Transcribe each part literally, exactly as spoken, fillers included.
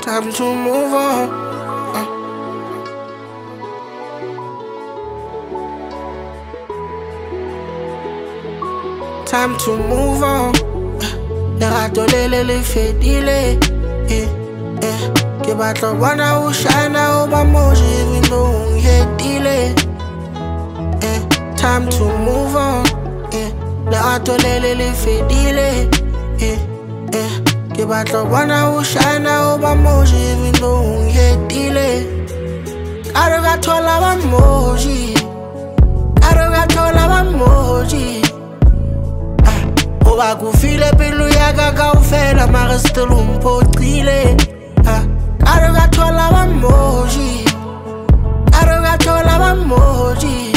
Time to move on. Uh. Time to move on. Lerato le le le fedile. Eh, eh. Ke batla bona o shine o ba moji even though o yetile. Eh, time to move on. Eh, lerato le le le fedile. Eh, eh. Ke batla bona o shine o ba moji even though o yetile. Karo ga thola ba moji. Karo ga thola ba moji. Oba kufile pilu yaga kaufela mara still umphoxile. Karo ga thola ba moji. Karo ga thola ba moji.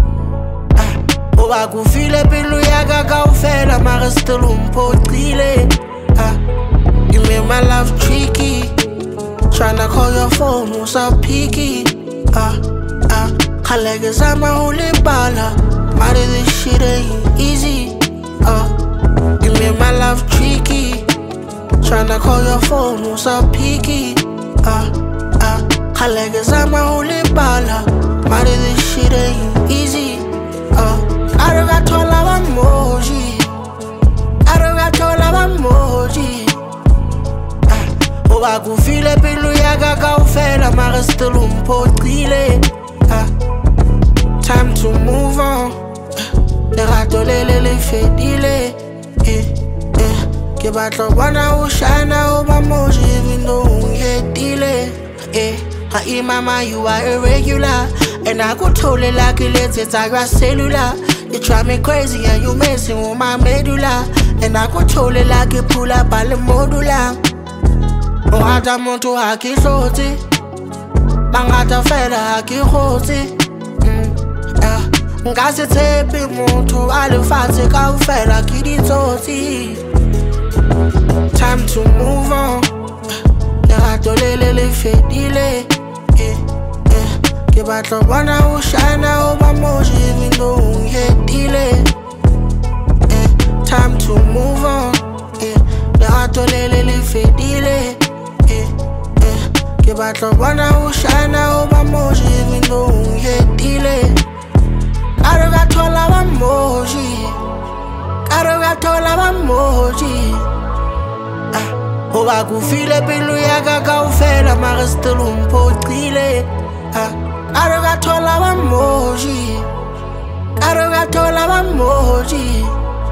Oba kufile pilu yaga kaufela mara still umphoxile. You make my life tricky. Tryna call your phone, who's up picky? Ah, ah, Khalege zama huli bala. Mari this shit ain't easy. Ah, you make my life tricky. Tryna call your phone, who's up picky? Ah, ah, Khalege zama huli bala. Mari this shit ain't easy. Ah, Karo ga thola ba moji. Karo ga thola ba moji. Oba kufile pilu yaga kaufela mara still umphoxile. Time to move on. Lerato le le le fedile. Eh, eh. Ke batla bona o shine o ba moji even though o yetile. Eh, ha mama you are irregular. And I go totally like it, it's a cellular. You drive me crazy and you messing with my medulla. And I go totally like it, pull up all the modular. Ongata muntu haki hlotse Bangata fela haki khotse Nka se tshepe motho a lefatshe kaofela ke ditsotsi. Time to move on. Lerato le le le fedile. Eh, eh. Ke batla bona o shine o ba moji even though o yetile. Eh, time to move on. Eh, lerato le le le fedile. Ke batla bona o shine o ba moji even though o yetile. Karo ga thola ba moji. Karo ga thola ba moji. Oba kufile pilu yaga kaufela mara still umphoxile. Karo ga thola ba moji. Karo ga thola ba moji.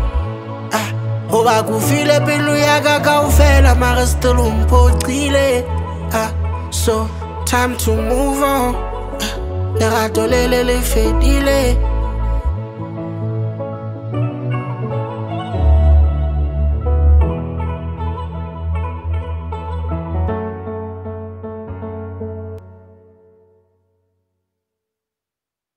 Oba kufile pilu yaga kaufela mara still umphoxile. So, time to move on. Lerato le le le fedile.